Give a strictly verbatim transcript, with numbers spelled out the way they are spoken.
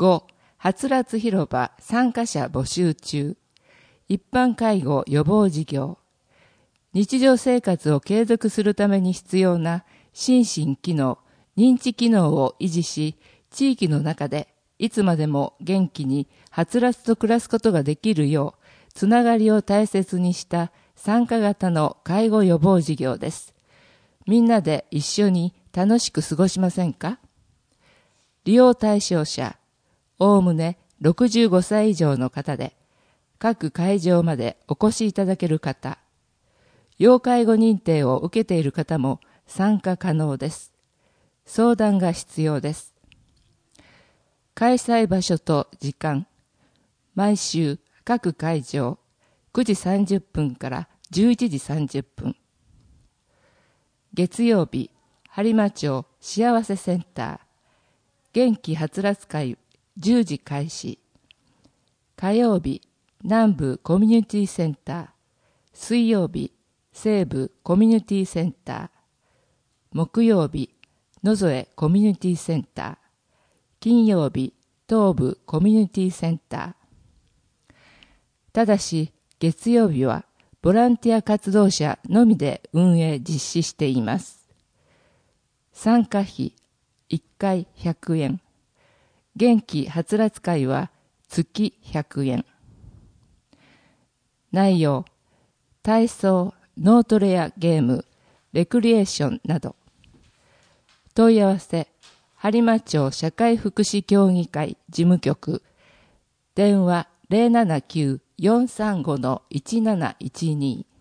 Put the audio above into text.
ご. はつらつ広場参加者募集中。一般介護予防事業。日常生活を継続するために必要な心身機能、認知機能を維持し、地域の中でいつまでも元気にはつらつと暮らすことができるよう、つながりを大切にした参加型の介護予防事業です。みんなで一緒に楽しく過ごしませんか？利用対象者、おおむねろくじゅうごさい以上の方で、各会場までお越しいただける方、要介護認定を受けている方も参加可能です。相談が必要です。開催場所と時間、毎週各会場くじさんじゅっぷんからじゅういちじさんじゅっぷん。月曜日、播磨町幸せセンター、元気はつらつ会じゅうじ開始。火曜日、南部コミュニティセンター、水曜日、西部コミュニティセンター、木曜日、野添コミュニティセンター、金曜日、東部コミュニティセンター。ただし、月曜日はボランティア活動者のみで運営実施しています。参加費いっかいひゃくえん。元気はつらつ会は月ひゃくえん。内容、体操、脳トレやゲーム、レクリエーションなど。問い合わせ、播磨町社会福祉協議会事務局、電話 ゼロななきゅう よんさんご いちなないちに